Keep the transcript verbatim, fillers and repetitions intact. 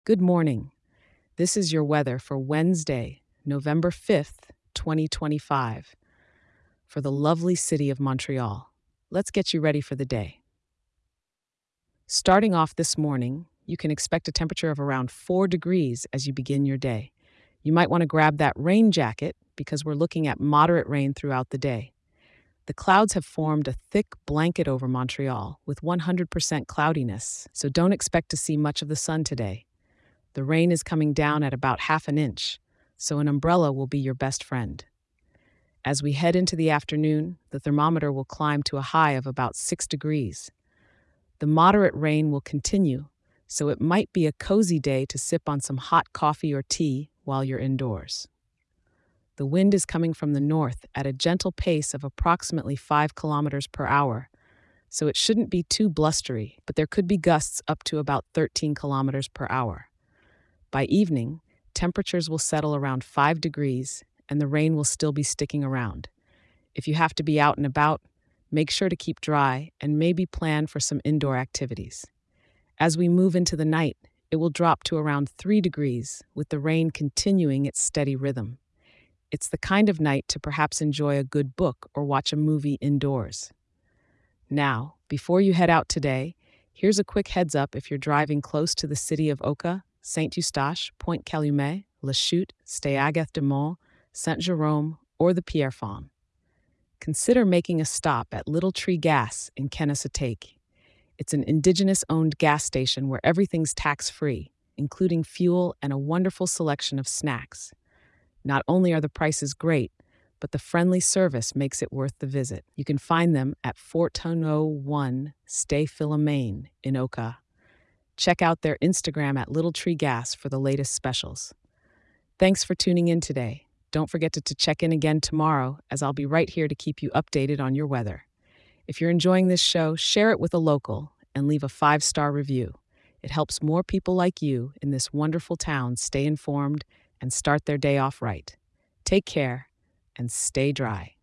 Good morning. This is your weather for Wednesday, November fifth, twenty twenty-five, for the lovely city of Montreal. Let's get you ready for the day. Starting off this morning, you can expect a temperature of around four degrees as you begin your day. You might want to grab that rain jacket because we're looking at moderate rain throughout the day. The clouds have formed a thick blanket over Montreal with one hundred percent cloudiness, so don't expect to see much of the sun today. The rain is coming down at about half an inch, so an umbrella will be your best friend. As we head into the afternoon, the thermometer will climb to a high of about six degrees. The moderate rain will continue, so it might be a cozy day to sip on some hot coffee or tea while you're indoors. The wind is coming from the north at a gentle pace of approximately five kilometers per hour, so it shouldn't be too blustery, but there could be gusts up to about thirteen kilometers per hour. By evening, temperatures will settle around five degrees and the rain will still be sticking around. If you have to be out and about, make sure to keep dry and maybe plan for some indoor activities. As we move into the night, it will drop to around three degrees, with the rain continuing its steady rhythm. It's the kind of night to perhaps enjoy a good book or watch a movie indoors. Now, before you head out today, here's a quick heads up if you're driving close to the city of Oka, Saint Eustache, Pointe Calumet, La Chute, Stay-Agathe-de-Mont, Saint-Jérôme, or the Pierrefonds. Consider making a stop at Little Tree Gas in Kennesatake. It's an indigenous-owned gas station where everything's tax-free, including fuel and a wonderful selection of snacks. Not only are the prices great, but the friendly service makes it worth the visit. You can find them at fourteen oh one Stay Philomene in Oka. Check out their Instagram at Little Tree Gas for the latest specials. Thanks for tuning in today. Don't forget to, to check in again tomorrow, as I'll be right here to keep you updated on your weather. If you're enjoying this show, share it with a local and leave a five-star review. It helps more people like you in this wonderful town stay informed and start their day off right. Take care and stay dry.